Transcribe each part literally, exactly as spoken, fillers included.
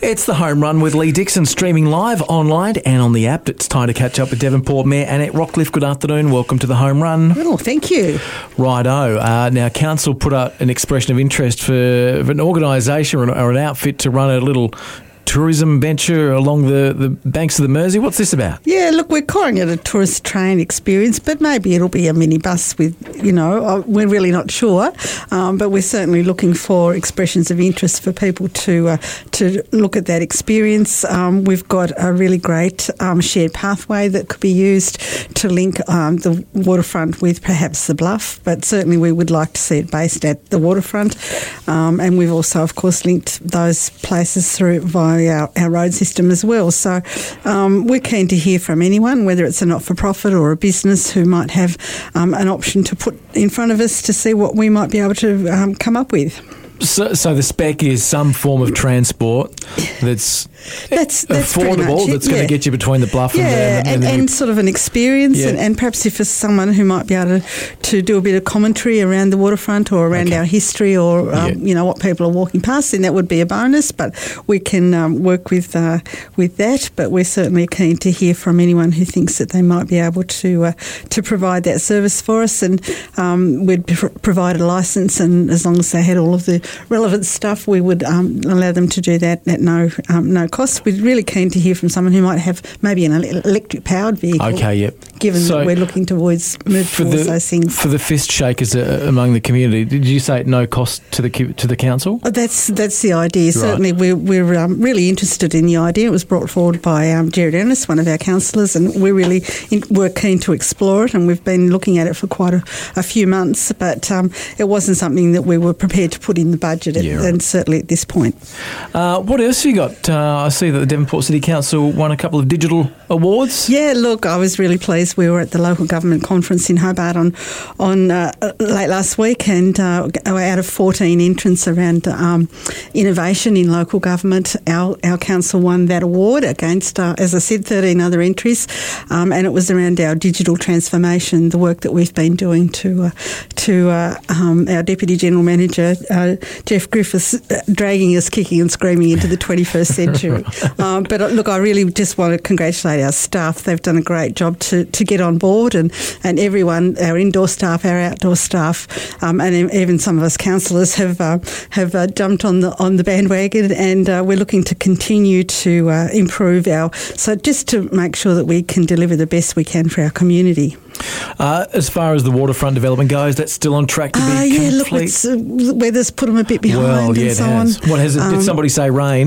It's the Home Run with Lee Dixon, streaming live online and on the app. It's time to catch up with Devonport Mayor Annette Rockliff. Good afternoon. Welcome to the Home Run. Oh, thank you. Righto. Uh, now, Council put out an expression of interest for, for an organisation or an, or an outfit to run a little tourism venture along the, the banks of the Mersey. What's this about? Yeah, look, we're calling it a tourist train experience, but maybe it'll be a minibus with, you know, we're really not sure. Um, but we're certainly looking for expressions of interest for people to uh, to look at that experience. Um, we've got a really great um, shared pathway that could be used to link um, the waterfront with perhaps the Bluff, but certainly we would like to see it based at the waterfront. Um, and we've also, of course, linked those places through via Our, our road system as well. So um, we're keen to hear from anyone, whether it's a not-for-profit or a business who might have um, an option to put in front of us to see what we might be able to um, come up with. So, so the spec is some form of transport that's, that's, that's affordable, it, that's yeah. going to get you between the Bluff yeah, and the... and, and, and sort of an experience, yeah. and, and perhaps if it's someone who might be able to, to do a bit of commentary around the waterfront or around okay. our history or, um, yeah. you know, what people are walking past, then that would be a bonus, but we can um, work with uh, with that, but we're certainly keen to hear from anyone who thinks that they might be able to uh, to provide that service for us, and um, we'd pr- provide a licence, and as long as they had all of the relevant stuff, we would um, allow them to do that at no um, no cost. We're really keen to hear from someone who might have maybe an electric powered vehicle. Okay, yep. Given so that we're looking towards move towards the, those things. For the fist shakers uh, among the community, did you say at no cost to the to the council? Oh, that's that's the idea. Right. Certainly, we're we're um, really interested in the idea. It was brought forward by um, Jared Ennis, one of our councillors, and we're really in, we're keen to explore it. And we've been looking at it for quite a, a few months, but um, it wasn't something that we were prepared to put in the budget, at, yeah, right. and certainly at this point. Uh, what else have you got? Uh, I see that the Devonport City Council won a couple of digital awards. Yeah, look, I was really pleased. We were at the local government conference in Hobart on on uh, late last week, and uh, out of fourteen entrants around um, innovation in local government, our our council won that award against, uh, as I said, thirteen other entries, um, and it was around our digital transformation, the work that we've been doing to uh, to uh, um, our Deputy General Manager, uh, Jeff Griffiths, uh, dragging us kicking and screaming into the twenty-first century. um, but uh, look, I really just want to congratulate our staff. They've done a great job to, to get on board, and, and everyone, our indoor staff, our outdoor staff, um, and even some of us councillors have uh, have uh, jumped on the on the bandwagon, and uh, we're looking to continue to uh, improve our, so just to make sure that we can deliver the best we can for our community. Uh, as far as the waterfront development goes, that's still on track to be uh, yeah, complete. Look, it's, uh, the weather's put them a bit behind, well, yeah, and so it has. on. What has it? Um, did somebody say rain?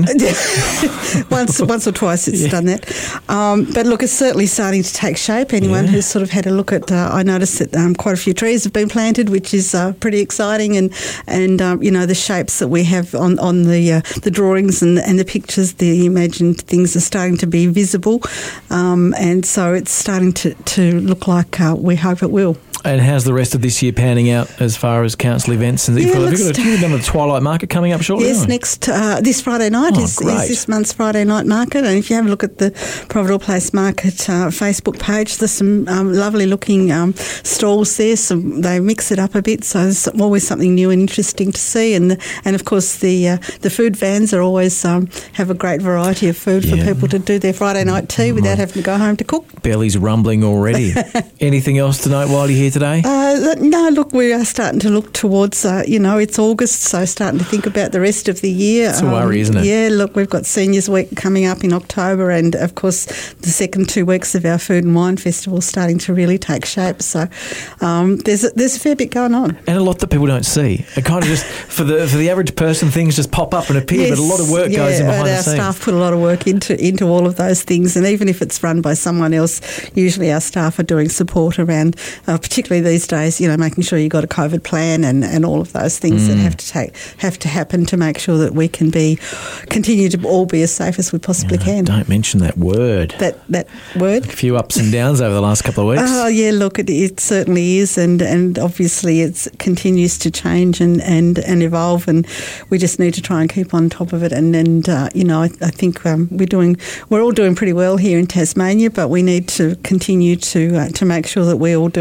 once, once or twice it's yeah. done that. Um, but look, it's certainly starting to take shape. Anyone yeah. who's sort of had a look at, uh, I noticed that um, quite a few trees have been planted, which is uh, pretty exciting, and and um, you know, the shapes that we have on on the uh, the drawings and and the pictures, the imagined things are starting to be visible, um, and so it's starting to to look like uh, we hope it will. And how's the rest of this year panning out as far as council events? And yeah, have you got a, you've got a Twilight Market coming up shortly? Yes, next uh, this Friday night oh, is, great. is this month's Friday night market. And if you have a look at the Providore Place Market uh, Facebook page, there's some um, lovely looking um, stalls there. Some they mix it up a bit, so there's always something new and interesting to see. And and of course the uh, the food vans are always um, have a great variety of food yeah. for people to do their Friday night tea without right. having to go home to cook. Belly's rumbling already. Anything else to note while you're here today? Uh, no, look, we are starting to look towards, uh, you know, it's August, so starting to think about the rest of the year. It's a worry, um, isn't it? Yeah, look, we've got Seniors Week coming up in October, and of course the second two weeks of our Food and Wine Festival starting to really take shape. So um, there's a, there's a fair bit going on, and a lot that people don't see. It kind of just for the for the average person, things just pop up and appear, yes, but a lot of work yeah, goes in behind and the our scenes. staff put a lot of work into into all of those things, and even if it's run by someone else, usually our staff are doing support around, uh, particularly these days, you know, making sure you've got a COVID plan and, and all of those things mm. that have to take have to happen to make sure that we can be continue to all be as safe as we possibly yeah, can. Don't mention that word. That that word. A few ups and downs over the last couple of weeks. Oh yeah, look, it, it certainly is, and, and obviously it continues to change and, and, and evolve, and we just need to try and keep on top of it. And and uh, you know, I, I think um, we're doing we're all doing pretty well here in Tasmania, but we need to continue to uh, to make sure that we all do as much as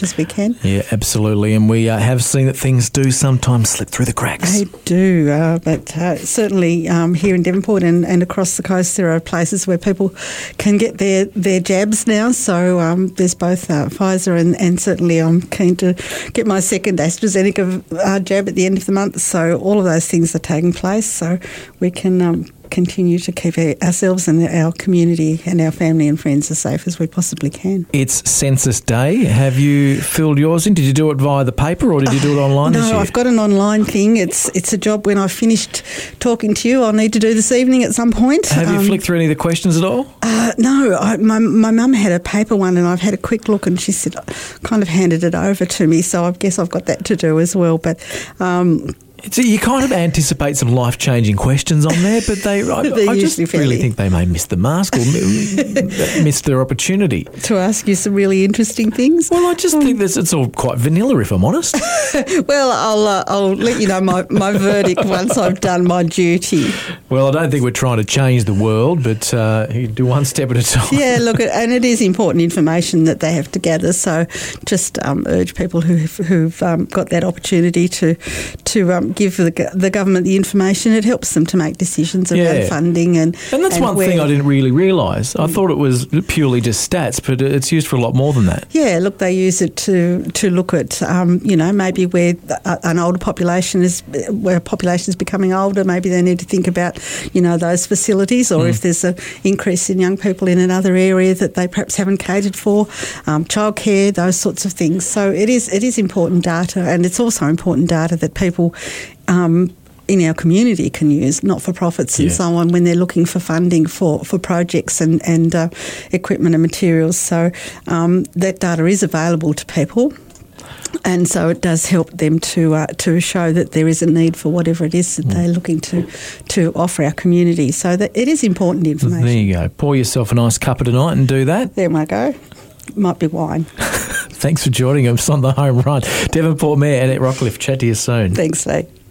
as we can. Yeah, absolutely. And we uh, have seen that things do sometimes slip through the cracks. They do, uh, but uh, certainly um, here in Devonport and, and across the coast there are places where people can get their, their jabs now. So um, there's both uh, Pfizer and, and certainly I'm keen to get my second AstraZeneca uh, jab at the end of the month. So all of those things are taking place so we can um, continue to keep ourselves and our community and our family and friends as safe as we possibly can. It's Census Day. Have you filled yours in? Did you do it via the paper or did you do it online uh, this no, year? No, I've got an online thing. It's it's a job when I've finished talking to you I'll need to do this evening at some point. Have um, you flicked through any of the questions at all? Uh, no, I, my my mum had a paper one and I've had a quick look and she said, kind of handed it over to me, so I guess I've got that to do as well. But um, So you kind of anticipate some life-changing questions on there, but they, I, I just really think they may miss the mask or miss their opportunity. To ask you some really interesting things. Well, I just um, think this, it's all quite vanilla, if I'm honest. Well, I'll uh, I'll let you know my, my verdict once I've done my duty. Well, I don't think we're trying to change the world, but uh, you do one step at a time. Yeah, look, and it is important information that they have to gather, so just um, urge people who've, who've um, got that opportunity to, to um, give the, the government the information. It helps them to make decisions around yeah. funding. And and that's and one where, thing I didn't really realise. I thought it was purely just stats, but it's used for a lot more than that. Yeah, look, they use it to, to look at, um, you know, maybe where an older population is, where a population is becoming older, maybe they need to think about, you know, those facilities, or mm. if there's an increase in young people in another area that they perhaps haven't catered for, um, childcare, those sorts of things. So it is it is important data, and it's also important data that people um, in our community can use, not-for-profits and yeah. so on, when they're looking for funding for, for projects and, and uh, equipment and materials. So um, that data is available to people. And so it does help them to uh, to show that there is a need for whatever it is that mm. they're looking to to offer our community. So that it is important information. There you go. Pour yourself a nice cuppa tonight and do that. There we go. Might be wine. Thanks for joining us on The Home Run. Devonport Mayor Annette Rockcliffe. Chat to you soon. Thanks, Lee.